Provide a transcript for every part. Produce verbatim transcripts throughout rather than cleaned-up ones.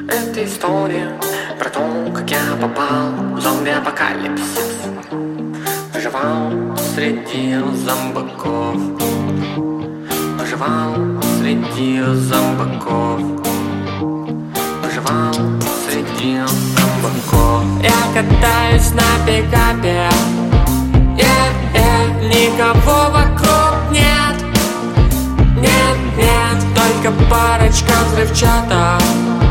Это история про то, как я попал в зомби-апокалипсис. Выживал среди зомбаков. Выживал среди зомбаков. Выживал среди зомбаков. Я катаюсь на пикапе. Yeah, yeah, никого вокруг нет. Нет, нет, только парочка взрывчаток.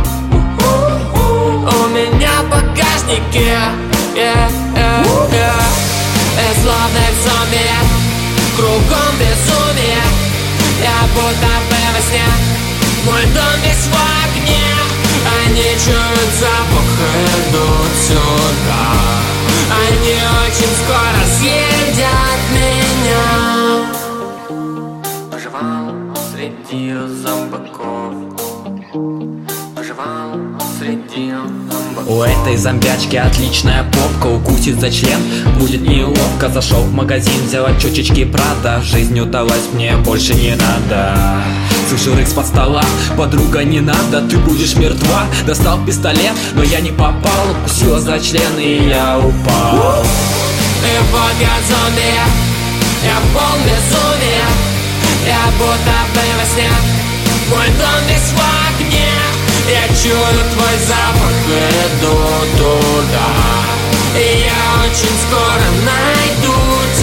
У меня в багажнике. Yeah, yeah, yeah. Я словно в зомби, кругом безумие. Я будто бы во сне. Мой дом весь в огне. Они чуют запах, идут сюда. Они очень скоро съедят меня. Выживал среди зомбаков. Выживал среди зомбаков. У этой зомбячки отличная попка. Укусит за член, будет неловко. Зашел в магазин, взял чучечки Прада. Жизнь удалась, мне больше не надо. Слышу рык с-под стола: подруга, не надо, ты будешь мертва. Достал пистолет, но я не попал. Укусила за член, и я упал. И вот я зомби, я полн безумия. Я будто бы во сне. Мой дом весь в огне. Я чую твой запах, иду туда. И я очень скоро найду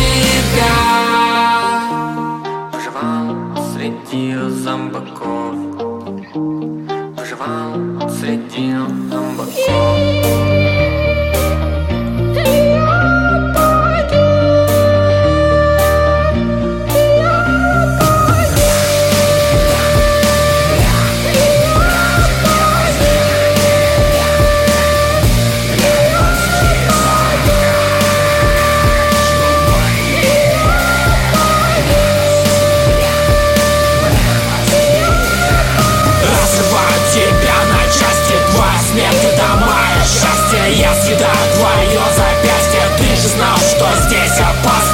тебя. Выживал среди зомбаков. Выживал среди зомбаков. Я съедаю твое запястье. Ты же знал, что здесь опасно.